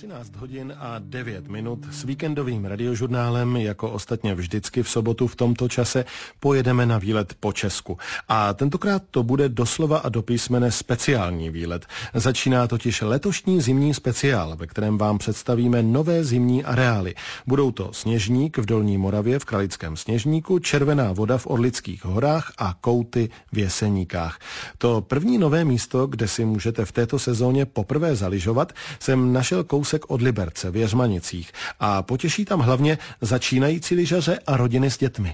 13 hodin a 9 minut s víkendovým radiožurnálem, jako ostatně vždycky v sobotu v tomto čase, pojedeme na výlet po Česku. A tentokrát to bude doslova a do písmene speciální výlet. Začíná totiž letošní zimní speciál, ve kterém vám představíme nové zimní areály. Budou to Sněžník v Dolní Moravě v Kralickém Sněžníku, Červená voda v Orlických horách a Kouty v Jeseníkách. To první nové místo, kde si můžete v této sezóně poprvé zalyžovat, jsem našel kousek od Liberce v Jeřmanicích a potěší tam hlavně začínající lyžaře a rodiny s dětmi.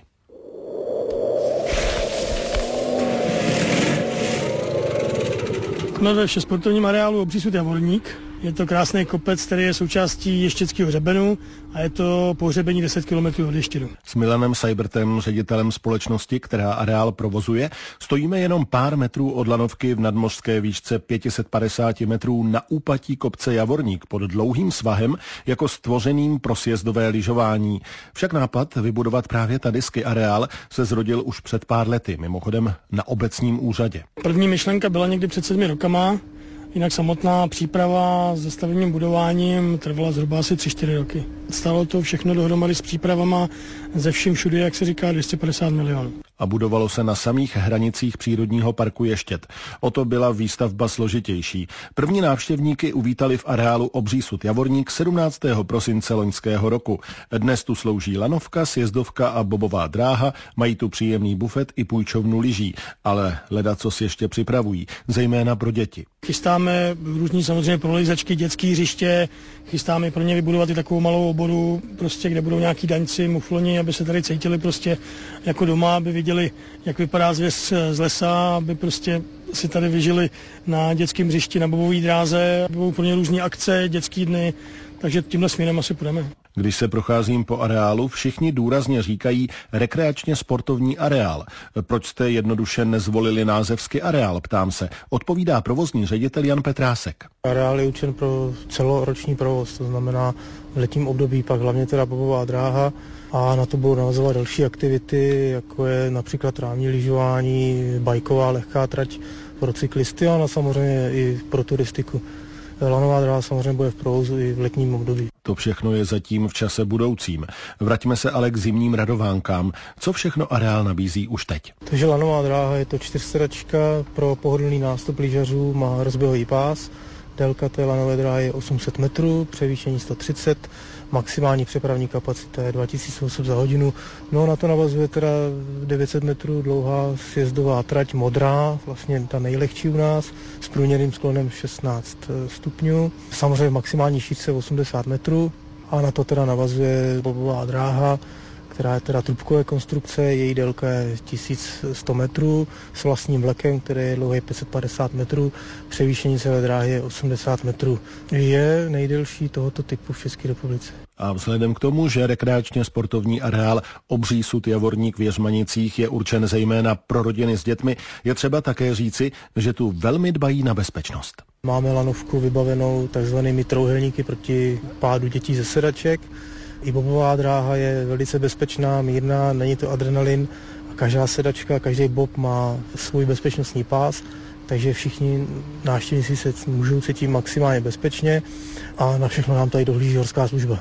Jsme ve sportovním areálu Obřísud Javorník. Je to krásný kopec, který je součástí Ještědského hřebenu a je to pohřebení 10 km od Ještědu. S Milanem Seibertem, ředitelem společnosti, která areál provozuje, stojíme jenom pár metrů od lanovky v nadmořské výšce 550 metrů na úpatí kopce Javorník pod dlouhým svahem jako stvořeným pro sjezdové lyžování. Však nápad vybudovat právě tady ski areál se zrodil už před pár lety, mimochodem na obecním úřadě. První myšlenka byla někdy před 7 rokama. Jinak samotná příprava se stavebním budováním trvala zhruba asi 3-4 roky. Stalo to všechno dohromady s přípravama ze vším všude, jak se říká, 250 milionů. A budovalo se na samých hranicích přírodního parku Ještěd. O to byla výstavba složitější. První návštěvníky uvítali v areálu Obřísud Javorník 17. prosince loňského roku. Dnes tu slouží lanovka, sjezdovka a bobová dráha, mají tu příjemný bufet i půjčovnu lyží, ale ledacos ještě připravují, zejména pro děti. Chystáme různý samozřejmě prolejzačky, dětské hřiště, chystáme pro ně vybudovat i takovou malou oboru, prostě, kde budou nějaký daňci, mufloni, aby se tady cítili prostě jako doma, aby viděli, jak vypadá zvěř z lesa, aby prostě si tady vyžili na dětském hřišti, na bobové dráze, budou pro ně různé akce, dětský dny, takže tímhle směrem asi půjdeme. Když se procházím po areálu, všichni důrazně říkají rekreačně sportovní areál. Proč jste jednoduše nezvolili název ski areál, ptám se. Odpovídá provozní ředitel Jan Petrásek. Areál je určen pro celoroční provoz, to znamená v letním období pak hlavně teda bobová dráha a na to budou navazovat další aktivity, jako je například trámní lyžování, bajková lehká trať pro cyklisty a samozřejmě i pro turistiku. Lanová dráha samozřejmě bude v provozu i v letním období. To všechno je zatím v čase budoucím. Vraťme se ale k zimním radovánkám. Co všechno areál nabízí už teď? Takže lanová dráha je to 4sedačka pro pohodlný nástup lyžařů, má rozběhový pás. Délka té lanové dráhy je 800 metrů, převýšení 130, maximální přepravní kapacita je 2000 osob za hodinu. No na to navazuje teda 900 metrů dlouhá sjezdová trať modrá, vlastně ta nejlehčí u nás, s průměrným sklonem 16 stupňů. Samozřejmě maximální šířce 80 metrů a na to teda navazuje bobová dráha, která je teda trubkové konstrukce, její délka je 1100 metrů s vlastním vlekem, který je dlouhý 550 metrů, převýšení celé dráhy je 80 metrů. Je nejdelší tohoto typu v České republice. A vzhledem k tomu, že rekreačně sportovní areál Obřísud Javorník v Jeřmanicích je určen zejména pro rodiny s dětmi, je třeba také říci, že tu velmi dbají na bezpečnost. Máme lanovku vybavenou takzvanými trouhelníky proti pádu dětí ze sedaček. I bobová dráha je velice bezpečná, mírná, není to adrenalin. Každá sedačka, každý bob má svůj bezpečnostní pás, takže všichni návštěvníci se můžou cítit maximálně bezpečně a na všechno nám tady dohlíží horská služba.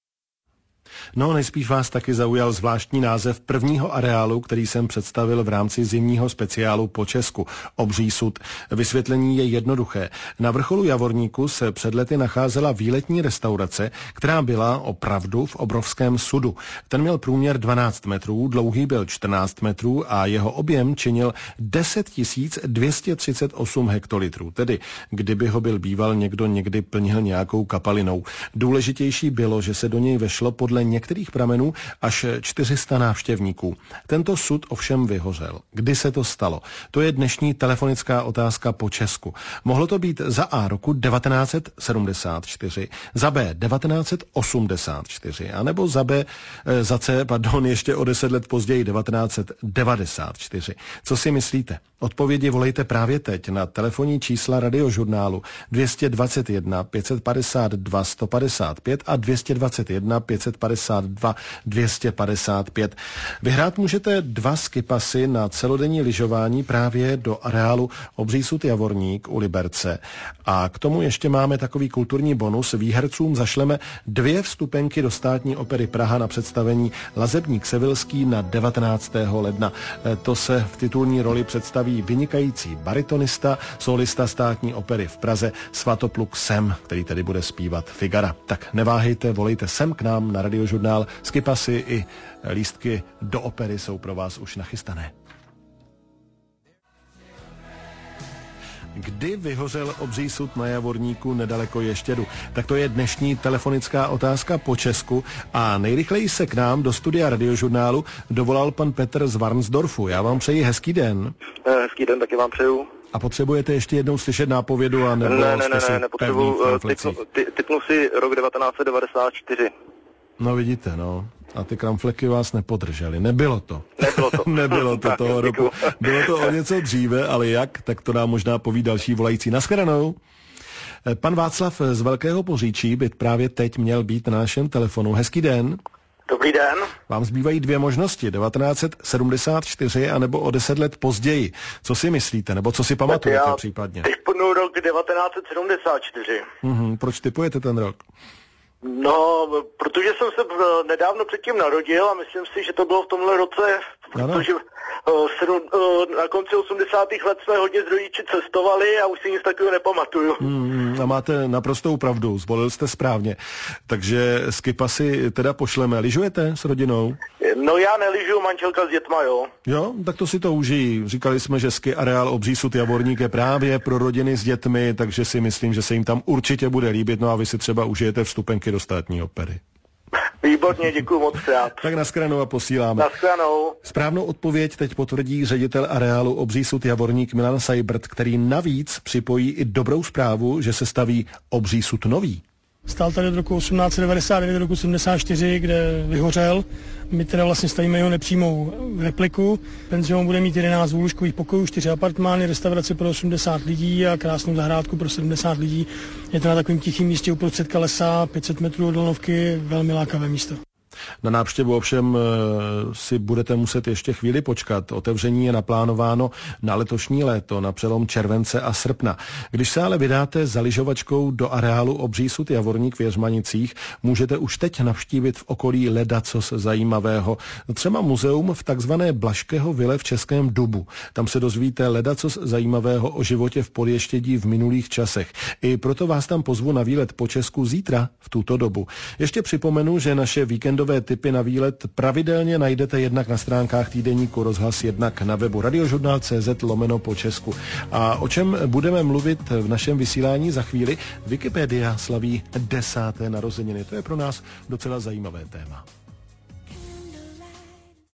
No, nejspíš vás taky zaujal zvláštní název prvního areálu, který jsem představil v rámci zimního speciálu po Česku, Obřísud. Vysvětlení je jednoduché. Na vrcholu Javorníku se před lety nacházela výletní restaurace, která byla opravdu v obrovském sudu. Ten měl průměr 12 metrů, dlouhý byl 14 metrů a jeho objem činil 10 238 hektolitrů. Tedy, kdyby ho byl býval někdo někdy plnil nějakou kapalinou. Důležitější bylo, že se do něj vešlo podle některých pramenů až 400 návštěvníků. Tento sud ovšem vyhořel. Kdy se to stalo? To je dnešní telefonická otázka po Česku. Mohlo to být za A roku 1974, za B 1984, anebo za C, ještě o 10 let později 1994. Co si myslíte? Odpovědi volejte právě teď na telefonní čísla radiožurnálu 221 552 155 a 221 552 52 255. Vyhrát můžete 2 skipasy na celodenní lyžování právě do areálu Obřísud Javorník u Liberce. A k tomu ještě máme takový kulturní bonus. Výhercům zašleme 2 vstupenky do Státní opery Praha na představení Lazebník Sevilský na 19. ledna. To se v titulní roli představí vynikající baritonista, solista Státní opery v Praze Svatopluk Sem, který tedy bude zpívat Figara. Tak neváhejte, volejte sem k nám na Radiožurnál. Skipasy i lístky do opery jsou pro vás už nachystané. Kdy vyhořel Obřísud na Javorníku nedaleko Ještědu? Tak to je dnešní telefonická otázka po Česku a nejrychleji se k nám do studia Radiožurnálu dovolal pan Petr z Varnsdorfu. Já vám přeji hezký den. Hezký den, taky vám přeju. A potřebujete ještě jednou slyšet nápovědu? A nebo ne, nepotřebuji. Tipnu si rok 1994. No vidíte, no. A ty kramfleky vás nepodržely. Nebylo to. Nebylo to toho roku. Bylo to o něco dříve, ale jak? Tak to nám možná poví další volající. Naschledanou. Pan Václav z Velkého Poříčí by právě teď měl být na našem telefonu. Hezký den. Dobrý den. Vám zbývají 2 možnosti. 1974 anebo o 10 let později. Co si myslíte? Nebo co si pamatujete případně? Tipnu rok 1974. Proč tipujete ten rok? No, protože jsem se nedávno předtím narodil a myslím si, že to bylo v tomhle roce, protože na konci 80. let jsme hodně s rodiči cestovali a už si nic takového nepamatuju. A máte naprostou pravdu, zvolil jste správně. Takže skipasy teda pošleme. Lyžujete s rodinou? No já nelyžuju, manželka s dětma, jo. Jo, tak to si to užijí. Říkali jsme, že ski areál Obřísud Javorník je právě pro rodiny s dětmi, takže si myslím, že se jim tam určitě bude líbit. No a vy si třeba užijete vstupenky do Státní opery. Výborně, děkuju moc krát. Tak naschledanou a posíláme. Naschledanou. Správnou odpověď teď potvrdí ředitel areálu Obřísud Javorník Milan Seibert, který navíc připojí i dobrou zprávu, že se staví Obřísud nový. Stál tady od roku 1899 do roku 74, kde vyhořel. My teda vlastně stavíme jeho nepřímou repliku. Penzion bude mít 11 dvůlůžkových pokojů, 4 apartmány, restauraci pro 80 lidí a krásnou zahrádku pro 70 lidí. Je to na takovém tichém místě uprostřed lesa, 500 metrů od Dolnovky, velmi lákavé místo. Na návštěvu ovšem si budete muset ještě chvíli počkat. Otevření je naplánováno na letošní léto, na přelom července a srpna. Když se ale vydáte za lyžovačkou do areálu Obřísud Javorník v Jeřmanicích, můžete už teď navštívit v okolí ledacos zajímavého. Třeba muzeum v takzvané Blažského vile v Českém Dubu. Tam se dozvíte ledacos zajímavého o životě v Podještědí v minulých časech. I proto vás tam pozvu na výlet po Česku zítra v tuto dobu. Ještě připomenu, že naše víkendové tipy na výlet pravidelně najdete jednak na stránkách týdeníku Rozhlas, jednak na webu radiožurnal.cz/po Česku. A o čem budeme mluvit v našem vysílání za chvíli? Wikipedia slaví 10. narozeniny. To je pro nás docela zajímavé téma.